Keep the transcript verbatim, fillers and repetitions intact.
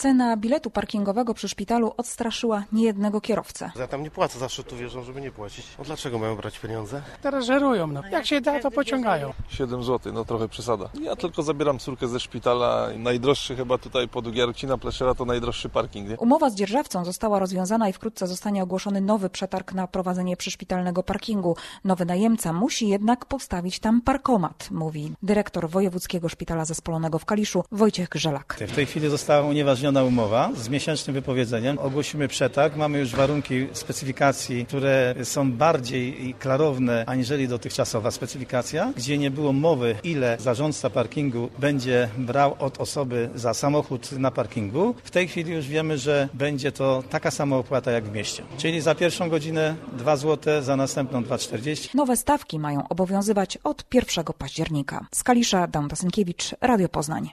Cena biletu parkingowego przy szpitalu odstraszyła niejednego kierowcę. Ja tam nie płacę, zawsze tu wierzę, żeby nie płacić. No dlaczego mają brać pieniądze? Teraz żerują, no. Jak się da, to pociągają. siedem złotych, no trochę przesada. Ja tylko zabieram córkę ze szpitala. Najdroższy chyba tutaj pod Jarocina Pleszera to najdroższy parking. Nie? Umowa z dzierżawcą została rozwiązana i wkrótce zostanie ogłoszony nowy przetarg na prowadzenie przyszpitalnego parkingu. Nowy najemca musi jednak postawić tam parkomat, mówi dyrektor Wojewódzkiego Szpitala Zespolonego w Kaliszu Wojciech Grzelak. W tej chwili została unieważniona umowa z miesięcznym wypowiedzeniem. Ogłosimy przetarg. Mamy już warunki specyfikacji, które są bardziej klarowne aniżeli dotychczasowa specyfikacja, gdzie nie było mowy, ile zarządca parkingu będzie brał od osoby za samochód na parkingu. W tej chwili już wiemy, że będzie to taka sama opłata jak w mieście. Czyli za pierwszą godzinę dwa złote, za następną dwa czterdzieści. Nowe stawki mają obowiązywać od pierwszego października. Z Kalisza Danuta Synkiewicz, Radio Poznań.